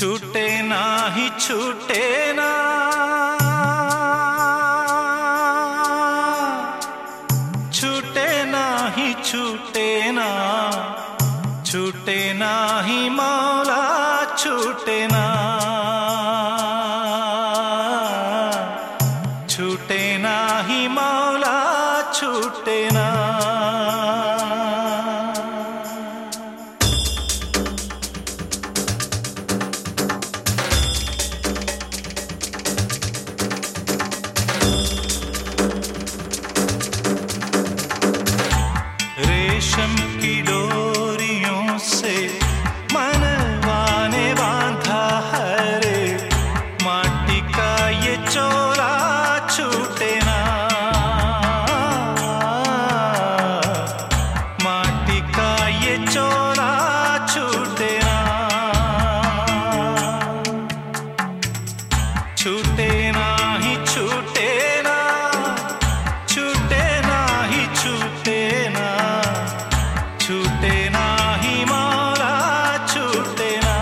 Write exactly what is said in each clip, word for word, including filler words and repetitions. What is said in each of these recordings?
छूटे ना ही छूटे ना, छूटे ना ही छूटे ना, छूटे ना ही मौला छूटे ना, छूटे ना ही मौला छूटे ना। रेशम की डोरियों से मनवा ने बांधा है रे, माटी का ये चोला छूटे ना, माटी का ये चोला छूटे ना, छूटे ना ही छूटे ना, छूटे ना ही छूटे ना, छूटे ना ही मौला छूटे ना,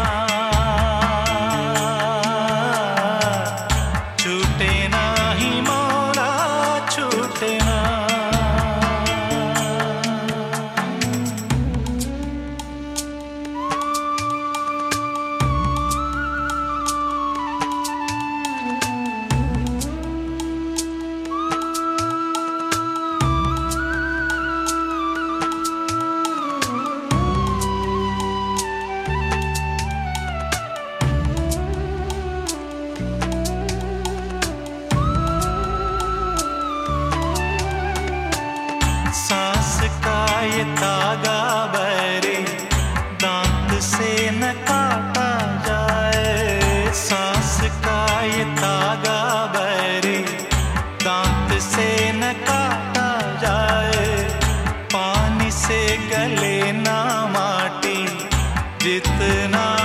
छूटे ना ही मौला छूटे ना। सांस का ये तागा बरे दांत से न काटा जाए, सांस का ये तागा बरे दांत से न काटा जाए, पानी से गले ना माटी जितना